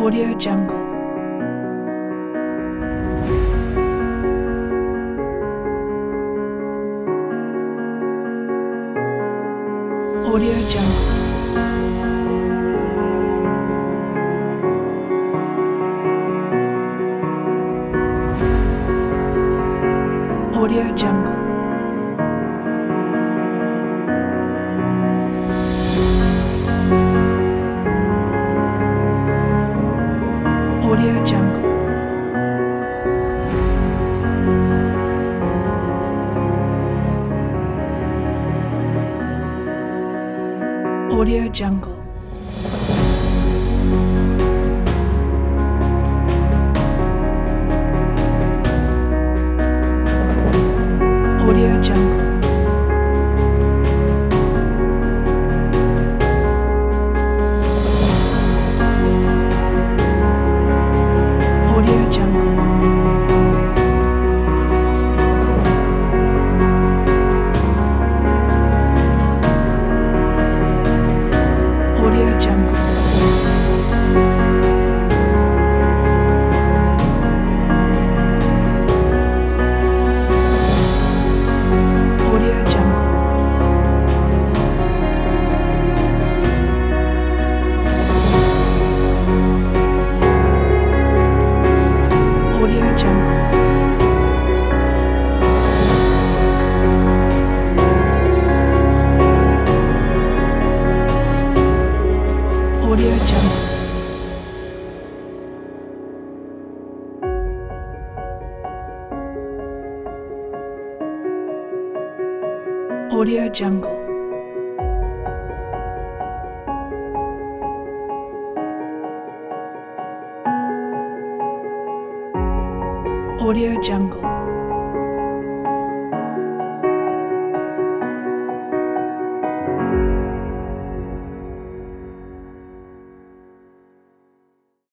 Audio Jungle. Audio Jungle. Audio Jungle. Audio Jungle. Audio Jungle. Audio Jungle. Audio Jungle. Audio Jungle. Audio Jungle. Audio Jungle. Audio Jungle. Audio Jungle. Audio Jungle.